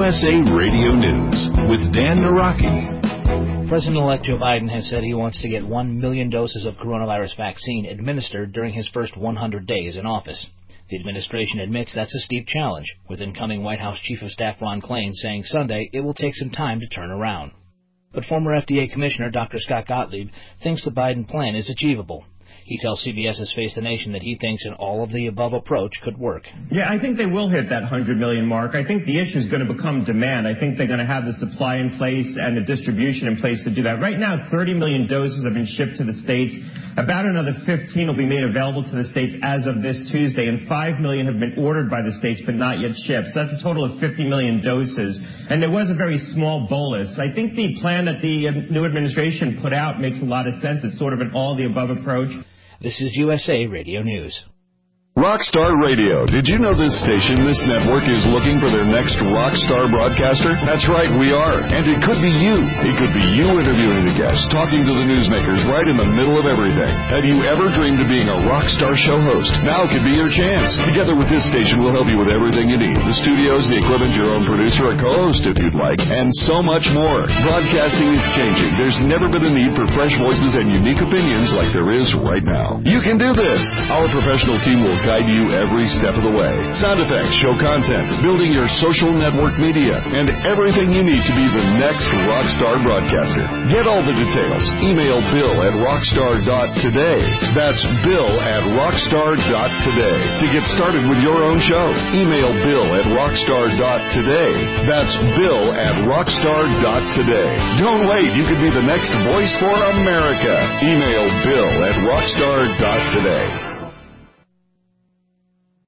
USA Radio News with Dan Naraki. President-elect Joe Biden has said he wants to get 1 million doses of coronavirus vaccine administered during his first 100 days in office. The administration admits that's a steep challenge, with incoming White House Chief of Staff Ron Klain saying Sunday it will take some time to turn around. But former FDA Commissioner Dr. Scott Gottlieb thinks the Biden plan is achievable. He tells CBS's Face the Nation that he thinks an all-of-the-above approach could work. Yeah, I think they will hit that 100 million mark. I think the issue is going to become demand. I think they're going to have the supply in place and the distribution in place to do that. Right now, 30 million doses have been shipped to the states. About another 15 will be made available to the states as of this Tuesday, and 5 million have been ordered by the states but not yet shipped. So that's a total of 50 million doses. And there was a very small bolus. I think the plan that the new administration put out makes a lot of sense. It's sort of an all-the-above approach. This is USA Radio News. Rockstar Radio. Did you know this station, this network, is looking for their next rockstar broadcaster? That's right, we are. And it could be you. It could be you interviewing the guests, talking to the newsmakers right in the middle of everything. Have you ever dreamed of being a rockstar show host? Now could be your chance. Together with this station, we'll help you with everything you need. The studios, the equipment, your own producer, a co-host if you'd like, and so much more. Broadcasting is changing. There's never been a need for fresh voices and unique opinions like there is right now. You can do this. Our professional team will guide you every step of the way. Sound effects, show content, building your social network media, and everything you need to be the next rockstar broadcaster. Get all the details. Email bill@rockstar.today. That's bill@rockstar.today. To get started with your own show, email bill@rockstar.today. That's bill@rockstar.today. Don't wait. You could be the next voice for America. Email bill@rockstar.today.